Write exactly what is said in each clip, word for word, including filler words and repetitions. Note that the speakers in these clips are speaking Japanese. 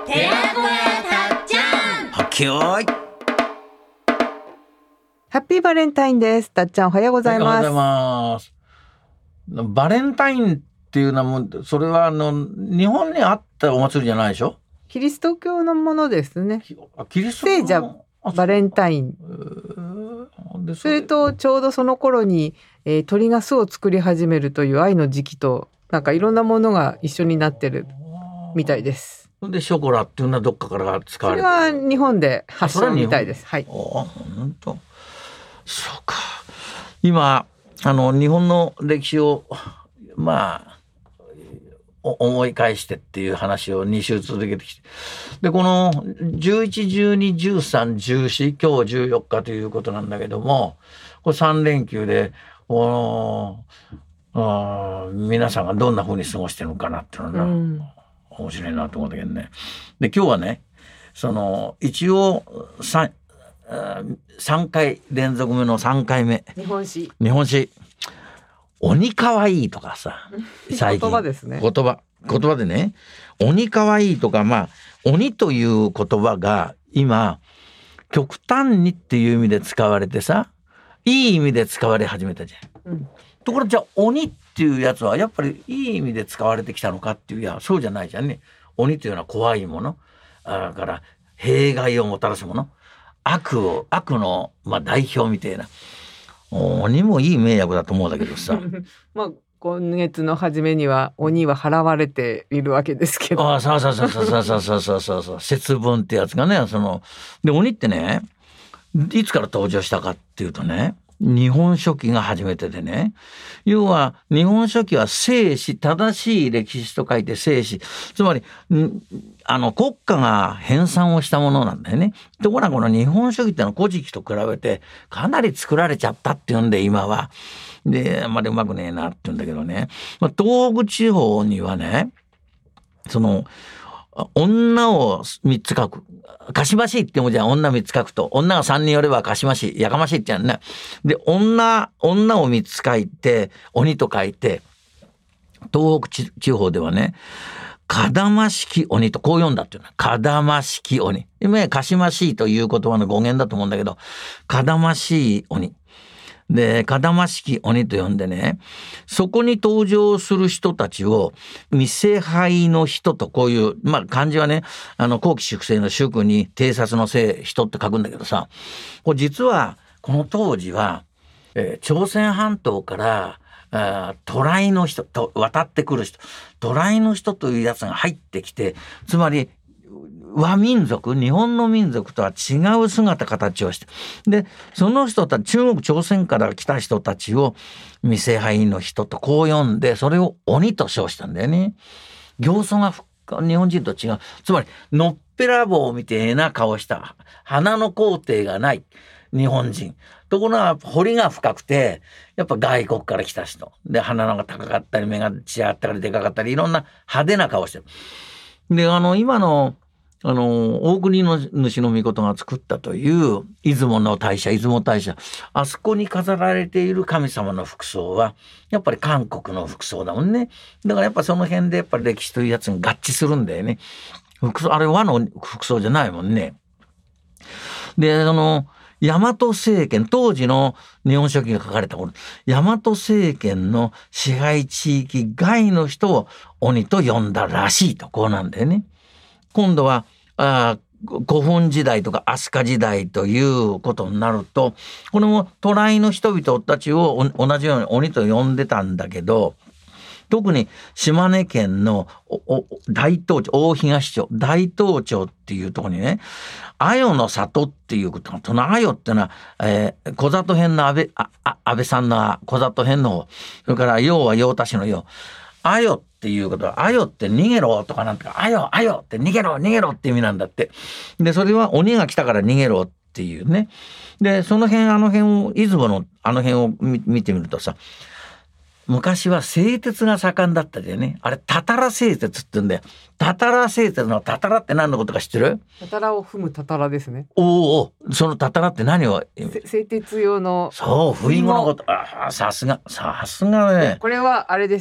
寺子屋たっちゃん。 はっけよーい。 ハッピーバレンタインです。たっちゃんおはようございます。 おはようございます。バレンタインっていうのはもうそれはあの日本にあったお祭りじゃないでしょ。 キリスト教のものですね。 キリスト教聖者バレンタイン。 でそれとちょうどその頃に、えー、鳥が巣を作り始めるという愛の時期となんかいろんなものが一緒になってるみたいです。 でショコラっていうのはどっかから使われてる。 それは日本で発祥みたいです。はい。 あ、本当。そうか。今あの日本の歴史をまあ思い返してっていう話をに週続けてきて、でこのじゅういち、じゅうに、じゅうさん、じゅうよん、今日じゅうよっかということなんだけども、これさん連休でおあ皆さんがどんな風に過ごしてるのかなっていうのは、うん、面白いなと思うんだけどね。で今日はね、その一応 3, 3回連続目のさんかいめ日本史日本史鬼かわいいとかさ、最近言葉ですね。 言葉言葉でね、鬼かわいいとか、まあ鬼という言葉が今極端にっていう意味で使われてさ、いい意味で使われ始めたじゃん、うん、ところじゃあ鬼っていうやつはやっぱりいい意味で使われてきたのかっていう、いやそうじゃないじゃんね。鬼というのは怖いものだから弊害をもたらすもの、悪を悪の、まあ、代表みたいな。鬼もいい迷惑だと思うんだけどさまあ今月の初めには鬼は払われているわけですけど、 ああそうそうそうそうそうそうそうそうそう節分ってやつがね、そので鬼ってね、いつから登場したかっていうとね、日本書紀が初めてでね、要は日本書紀は正史、正しい歴史と書いて正史、つまりあの国家が編纂をしたものなんだよね。ところがこの日本書紀ってのは古事記と比べてかなり作られちゃったっていうんで今はであんまりうまくねえなって言うんだけどね、まあ、東北地方にはね、その女をみっつ書く。かしましいってもじゃあ女みっつ書くと、女がさんにんよればかしましい、やかましいってやんね。で、女、女をみっつ書いて、鬼と書いて、東北地方ではね、かだましき鬼とこう読んだっていうの。かだましき鬼。今、かしましいという言葉の語源だと思うんだけど、かだましい鬼。で、かだましき鬼と呼んでね、そこに登場する人たちを、見せ牌の人とこういう、まあ漢字はね、あの、後期粛清の粛に偵察のせい、人って書くんだけどさ、これ実は、この当時は、えー、朝鮮半島から、渡来の人と渡ってくる人、渡来の人というやつが入ってきて、つまり、和民族、日本の民族とは違う姿形をして、でその人たち、中国朝鮮から来た人たちを見せ牌の人とこう呼んで、それを鬼と称したんだよね。形相が日本人と違う。つまりのっぺらぼうみたいな顔した、鼻の工程がない日本人。ところが彫りが深くて、やっぱ外国から来た人で、鼻のが高かったり目が血あったりでかかったり、いろんな派手な顔してる。であの今のあの大国の主の御事が作ったという出雲の大社、出雲大社、あそこに飾られている神様の服装はやっぱり韓国の服装だもんね。だからやっぱその辺でやっぱり歴史というやつに合致するんだよね。服装あれ和の服装じゃないもんね。であの大和政権、当時の日本書紀が書かれた頃、大和政権の支配地域外の人を鬼と呼んだらしいと、こうなんだよね。今度はあ古墳時代とか飛鳥時代ということになると、これも渡来の人々たちを同じように鬼と呼んでたんだけど、特に島根県の大東町、大東町、大東町っていうところにね、阿代の里っていうこと、その阿代ってのは、えー、小里編の安倍、あ、あ、安倍さんの小里編の方、それから陽は陽田市の陽。あよっていうことは、あよって逃げろとかなんとか、あよあよって逃げろ逃げろって意味なんだって。でそれは鬼が来たから逃げろっていうね。でその辺あの辺を、出雲のあの辺を見てみるとさ、昔は製鉄が盛んだったでね。あれたたら製鉄って言うんだよ。たたら製鉄のたたらって何のことか知ってる？ たたらを踏むたたらですね。 おお、そのたたらって何を？ 製鉄用の。 そう、不意語のこと。ああ、さすがさすがね。 これはあれです。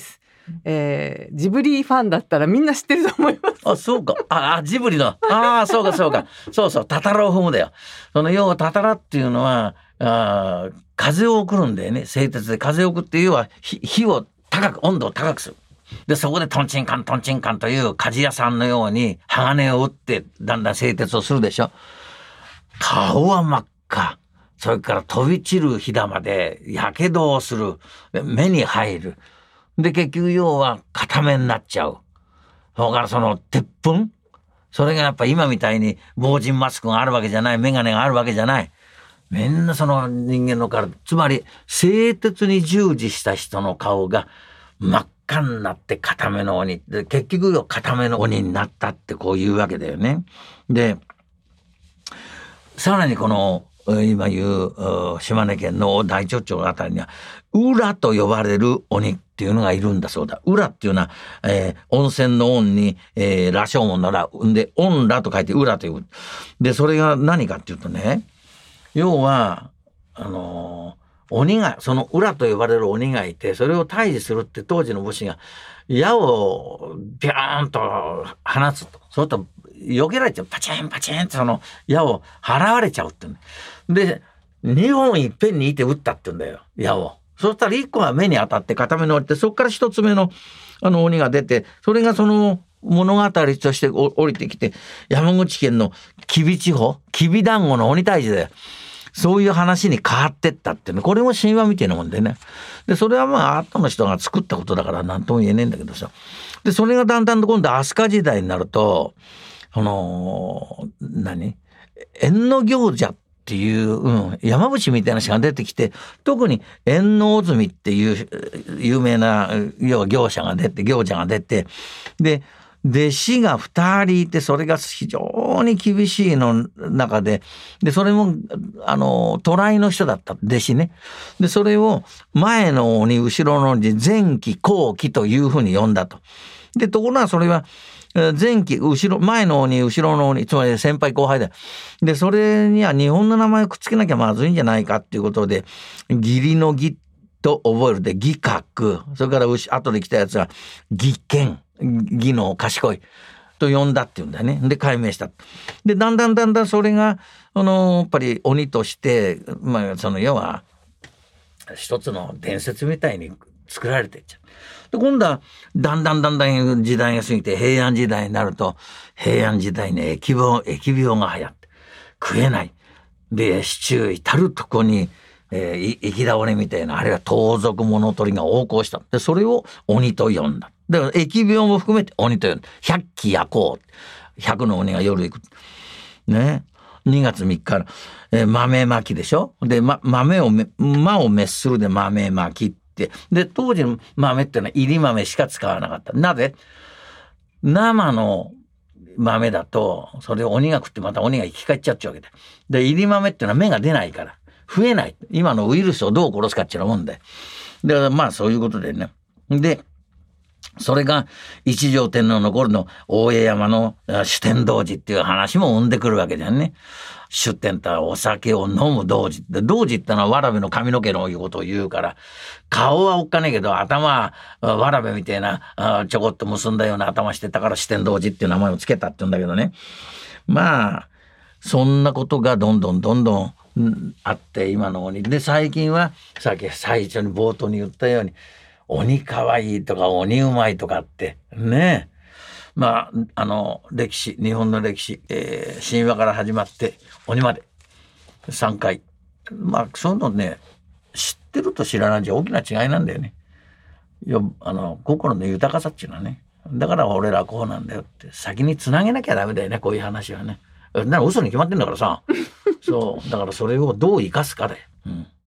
えージブリファンだったらみんな知ってると思います。 あ、そうか。あ、あジブリの。ああ、そうか、そうか。そうそう、タタラを踏むだよ。その、要はタタラっていうのは、あ風を送るんだよね。製鉄で風を送って、要は火、火を高く、温度を高くする。で、そこでトンチンカントンチンカンという鍛冶屋さんのように鋼を打って、だんだん製鉄をするでしょ。顔は真っ赤。それから飛び散る火玉で火傷をする。目に入る。で、結局要は固めになっちゃう。それからその鉄粉、それがやっぱ今みたいに防塵マスクがあるわけじゃない、メガネがあるわけじゃない。みんなその人間の体、つまり製鉄に従事した人の顔が真っ赤になって固めの鬼。で、結局固めの鬼になったってこういうわけだよね。で、さらにこの今言う島根県の大町町あたりには浦と呼ばれる鬼っていうのがいるんだそうだ。浦っていうのは、えー、温泉の温に、えー、羅生門の羅で温羅と書いて浦という。でそれが何かっていうとね、要はあのー、鬼がその浦と呼ばれる鬼がいて、それを退治するって当時の武士が矢をビャーンと放つと、そうすると避けられちゃう、パチンパチンってその矢を払われちゃうってで、にほんいっぺんにいて撃ったって言うんだよ、矢を。そしたらいっこは目に当たって固めの折って、そこからひとつめのあの鬼が出て、それがその物語として降りてきて、山口県の吉備地方、吉備団子の鬼退治だよ。そういう話に変わってったっていうの、これも神話みたいなもんでね。で、それはまあ後の人が作ったことだから何とも言えねえんだけどさ。で、それがだんだんと今度飛鳥時代になると、あのー、何縁の行者っていう、うん、山伏みたいな人が出てきて、特に縁の大住っていう有名な要は業者が出て、行者が出て、で、弟子が二人いて、それが非常に厳しいの中で、で、それも、あの、渡来の人だった、弟子ね。で、それを前の鬼、後ろの鬼、前期、後期というふうに呼んだと。で、ところがそれは、前期、後ろ、前の鬼、後ろの鬼、つまり先輩後輩だよ。で、それには日本の名前をくっつけなきゃまずいんじゃないかっていうことで、義理の義と覚えるで義覚、それから後で来たやつは義賢、義の賢いと呼んだっていうんだよね。で、解明した。で、だんだんだんだんそれが、あの、やっぱり鬼として、まあ、その要は、一つの伝説みたいに作られていっちゃう。で、今度はだんだんだんだん時代が過ぎて平安時代になると、平安時代に疫病、疫病が流行って食えない。で、市中至るとこに、えー、行き倒れみたいな、あるいは盗賊物取りが横行した。で、それを鬼と呼んだ。だから疫病も含めて鬼と呼んだ。百鬼夜行。百の鬼が夜行く。ね。にがつみっか、えー、豆まきでしょ。で、ま、豆を、魔を滅するで豆まきって。で、当時の豆ってのは入り豆しか使わなかった。なぜ？生の豆だと、それを鬼が食ってまた鬼が生き返っちゃっちゃうわけで。で、入り豆ってのは芽が出ないから、増えない。今のウイルスをどう殺すかっていうようなもんで。で、まあそういうことでね。で、それが一条天皇の頃の大江山の主天童子っていう話も生んでくるわけだよね。出天とはお酒を飲む童子。で、童子ってのはわらべの髪の毛のいうことを言うから、顔はおっかねえけど頭はわらべみたいなちょこっと結んだような頭してたから主天童子っていう名前をつけたって言うんだけどね。まあ、そんなことがどんどんどんどんあって今の鬼。で、最近はさっき最初に冒頭に言ったように、鬼かわいいとか鬼うまいとかってねえ。まあ、あの歴史、日本の歴史、えー、神話から始まって鬼までさんかい。まあそういうのね、知ってると知らないじゃ大きな違いなんだよね。よあの心の豊かさっていうのはね。だから俺らこうなんだよって先につなげなきゃダメだよね、こういう話はね。なら嘘に決まってんだからさ。そうだからそれをどう生かすかだよ。うん